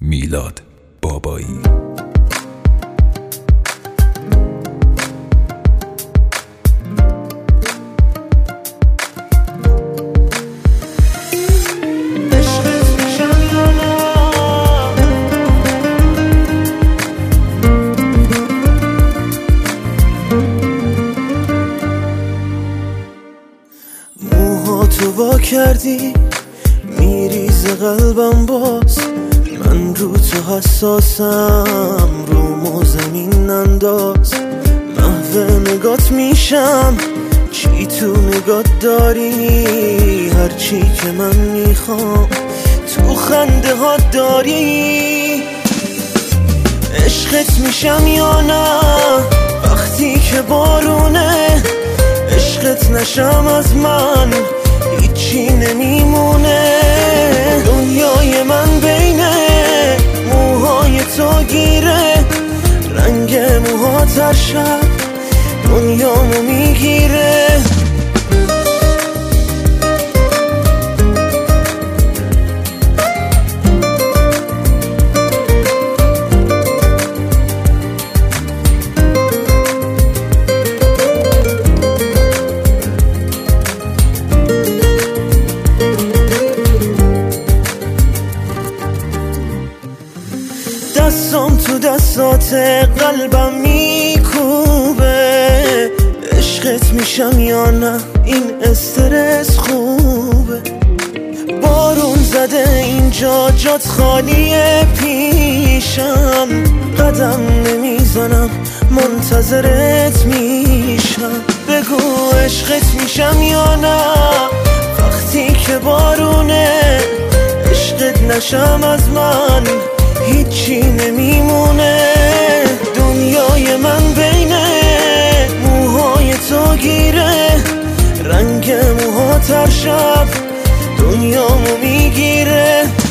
میلاد بابایی. موهاتو وا کردی میریز قلبم باز، من رو تو حساسم، رومو زمین انداز. محو نگات میشم، چی تو نگات داری؟ هرچی که من میخوام تو خنده ها داری. عشقت میشم یا نه وقتی که بارونه؟ عشقت نشم از من هیچی نمیمونه. دنیای من بین موهای تو گیره، رنگ موهات هر شب دنیامو میگیره. دستام تو دستات قلبم میکوبه. عشقت میشم یا نه این استرس خوبه؟ بارون زده اینجا جات خالیه پیشم، قدم نمیزنم منتظرت میشم. بگو عشقت میشم یا نه وقتی که بارونه؟ عشقت نشم از من هیچی نمیمونه. دنیای من بین موهای تو گیره، رنگ موهات هر شب دنیامو میگیره.